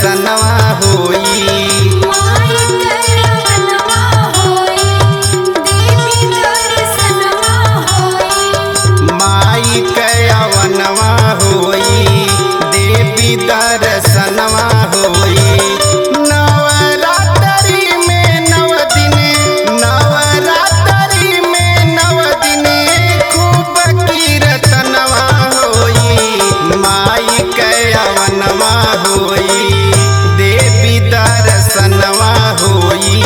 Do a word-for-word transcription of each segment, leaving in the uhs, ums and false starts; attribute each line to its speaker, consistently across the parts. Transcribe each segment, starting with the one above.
Speaker 1: दर्शनवा होई। माई के अवनवा होई देवी दर्शनवा होई। नवरात्रि में नव दिन नवरात्रि में नव दिन खूब कीर्तनवा होई। माई के अवनवा होई देवी दर्शनवा होई।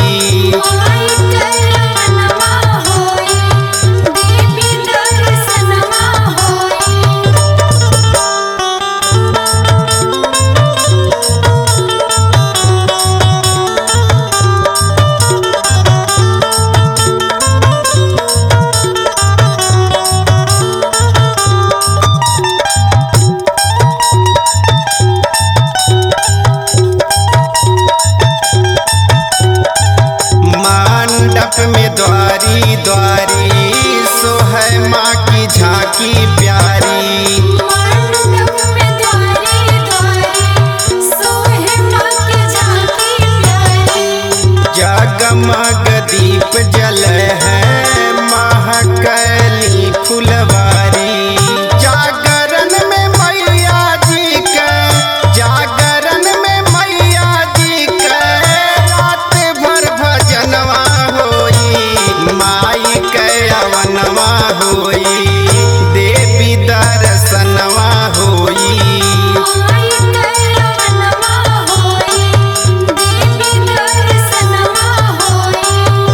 Speaker 1: मंडप में द्वारी द्वारी सोहै माँ की झांकी प्यारी।
Speaker 2: मंडप में द्वारी द्वारी सोहै माँ की झांकी प्यारी।
Speaker 1: जगमग दीप जल है महकली फुलवारी। जागरण में मैया जी के जागरण में मैया जी के रात भर भजनवा होई। माई के अवनवा होई देवी दर्शनवा होई।
Speaker 2: माई के अवनवा होई देवी दर्शनवा होई।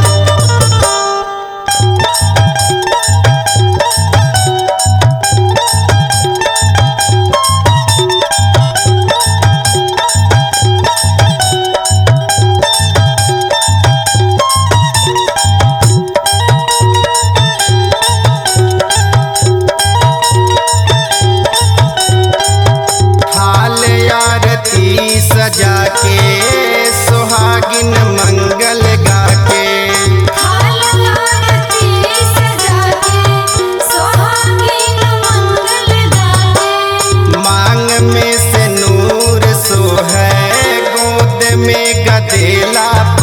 Speaker 1: हाल आरती सजा के सुहागिन मंगल गा के।
Speaker 2: हाल आरती सजा के सुहागिन मंगल गाके।
Speaker 1: मांग में से नूर सोहै गोद में गदेला